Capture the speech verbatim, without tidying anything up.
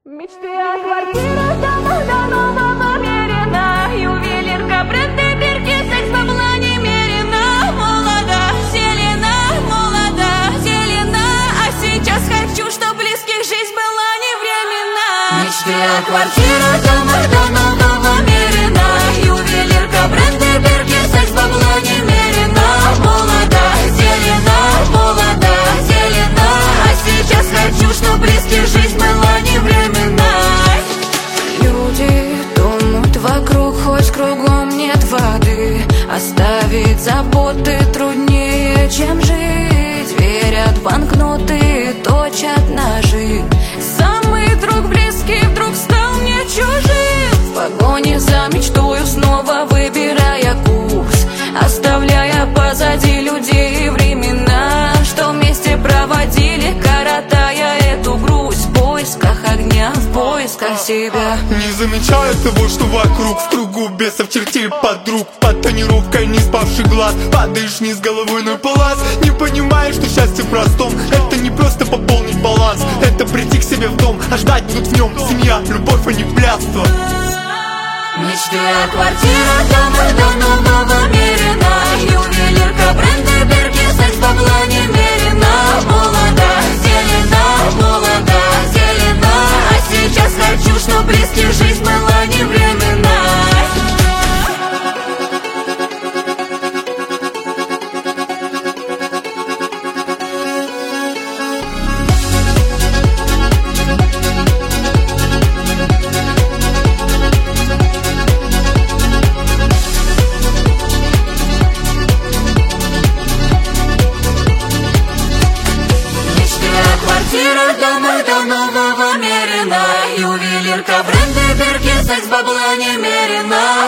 Мечты о квартирах, домах давно намерена. Ювелирка, бренды, бирки, секс, бабла немерено. Молода, зелена, молода, зелена. А сейчас хочу, чтоб близких жизнь была не временна. Мечты о квартирах, домах давно намерена. Ювелирка, бренды, бирки, секс, бабла немерено. Молода, зелена, молода, зелена. А сейчас хочу, чтоб близких жизнь была не временна. Люди тонут вокруг, хоть кругом нет воды. Оставить заботы труднее, чем жить. Верят в банкноты, точат ножи. Самый друг близкий вдруг стал мне чужим. В погоне за мечтою снова выбирая курс, оставляя позади людей и времена, что вместе проводили, коротая эту грусть. В поисках огня, в поисках себя. Не замечаю того, что вокруг в кругу бесов, чертей, подруг. Под тонировкой не спавший глаз, падаешь вниз головой на палас. Не понимаешь, что счастье в простом. Это не просто пополнить баланс, это прийти к себе в дом, а ждать будут в нем семья, любовь, а не блядство. Мечты о квартирах, домах давно намерена. Ювелирка, бренды, бирки, секс, бабла немерено. Молода, зелена, молода, зелена. А сейчас хочу, чтоб близких жизнь была не временна. Домах давно намерена. Ювелирка, бренды, бирки, секс, бабла немерено.